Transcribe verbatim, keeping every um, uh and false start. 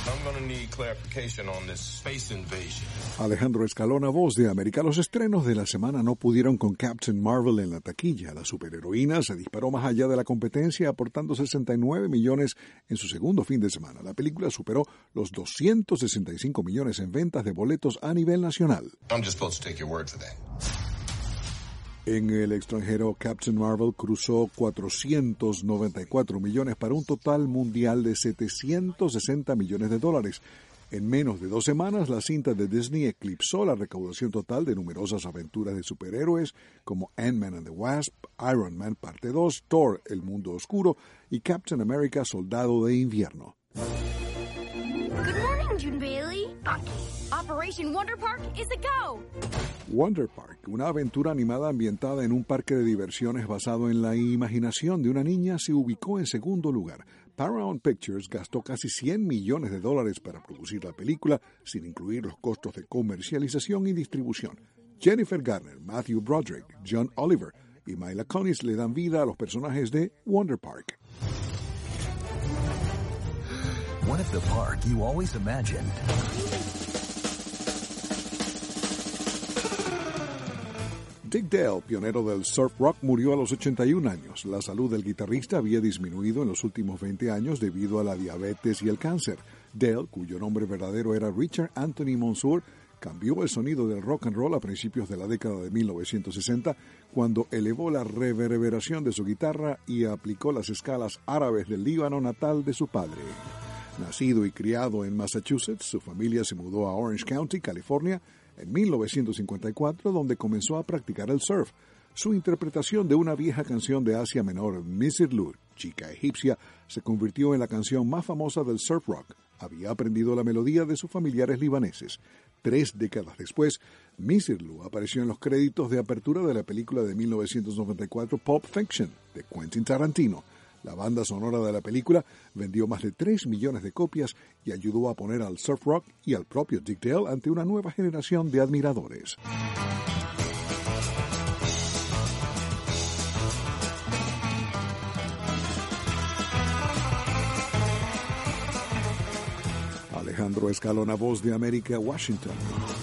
Alejandro Escalona, Voz de América. Los estrenos de la semana no pudieron con Captain Marvel en la taquilla. La superheroína se disparó más allá de la competencia, aportando sesenta y nueve millones en su segundo fin de semana. La película superó los doscientos sesenta y cinco millones en ventas de boletos a nivel nacional. I'm just supposed to take your word for that. En el extranjero, Captain Marvel cruzó cuatrocientos noventa y cuatro millones para un total mundial de setecientos sesenta millones de dólares. En menos de dos semanas, la cinta de Disney eclipsó la recaudación total de numerosas aventuras de superhéroes como Ant-Man and the Wasp, Iron Man Parte dos, Thor, El Mundo Oscuro y Captain America, Soldado de Invierno. Good morning, June Bailey. Operation Wonder Park is a go. Wonder Park, una aventura animada ambientada en un parque de diversiones basado en la imaginación de una niña, se ubicó en segundo lugar. Paramount Pictures gastó casi cien millones de dólares para producir la película, sin incluir los costos de comercialización y distribución. Jennifer Garner, Matthew Broderick, John Oliver y Mila Kunis le dan vida a los personajes de Wonder Park. What if the park you always imagined Dick Dale, pionero del surf rock, murió a los ochenta y un años. La salud del guitarrista había disminuido en los últimos veinte años debido a la diabetes y el cáncer. Dale, cuyo nombre verdadero era Richard Anthony Monsoor, cambió el sonido del rock and roll a principios de la década de mil novecientos sesenta, cuando elevó la reverberación de su guitarra y aplicó las escalas árabes del Líbano natal de su padre. Nacido y criado en Massachusetts, su familia se mudó a Orange County, California, en mil novecientos cincuenta y cuatro, donde comenzó a practicar el surf. Su interpretación de una vieja canción de Asia Menor, Misir Lou, chica egipcia, se convirtió en la canción más famosa del surf rock. Había aprendido la melodía de sus familiares libaneses. Tres décadas después, Misir Lou apareció en los créditos de apertura de la película de mil novecientos noventa y cuatro Pulp Fiction, de Quentin Tarantino. La banda sonora de la película vendió más de tres millones de copias y ayudó a poner al surf rock y al propio Dick Dale ante una nueva generación de admiradores. Alejandro Escalona, Voz de América, Washington.